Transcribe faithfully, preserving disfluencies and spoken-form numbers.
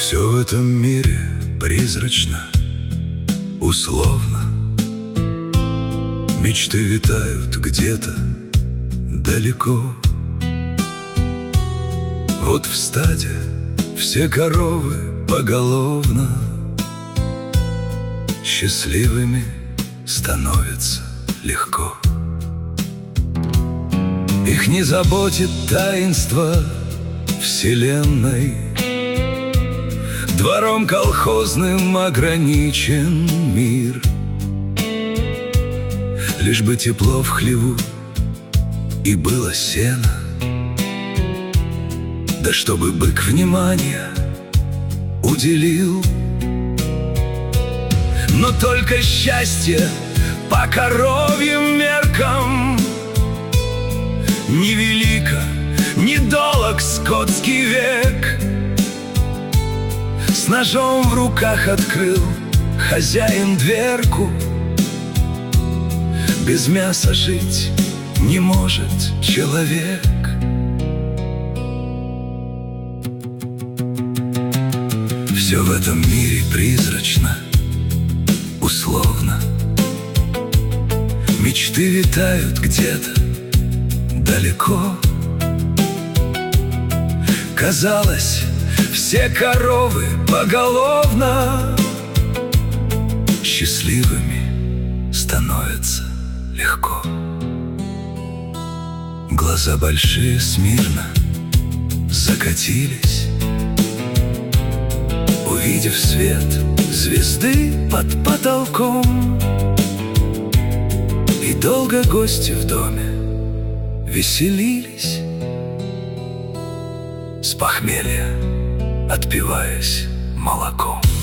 Все в этом мире призрачно, условно. Мечты витают где-то далеко. Вот в стаде все коровы поголовно счастливыми становятся легко. Их не заботит таинство вселенной, двором колхозным ограничен мир. Лишь бы тепло в хлеву и было сено, да чтобы бык внимания уделил. Но только счастье по коровьим меркам невелико, недолог скотский век. С ножом в руках открыл хозяин дверку. Без мяса жить не может человек. Все в этом мире призрачно, условно. Мечты витают где-то далеко. Казалось, все коровы поголовно счастливыми становятся легко. Глаза большие смирно закатились, увидев свет звезды под потолком. И долго гости в доме веселились, с похмелья отпиваясь молоком.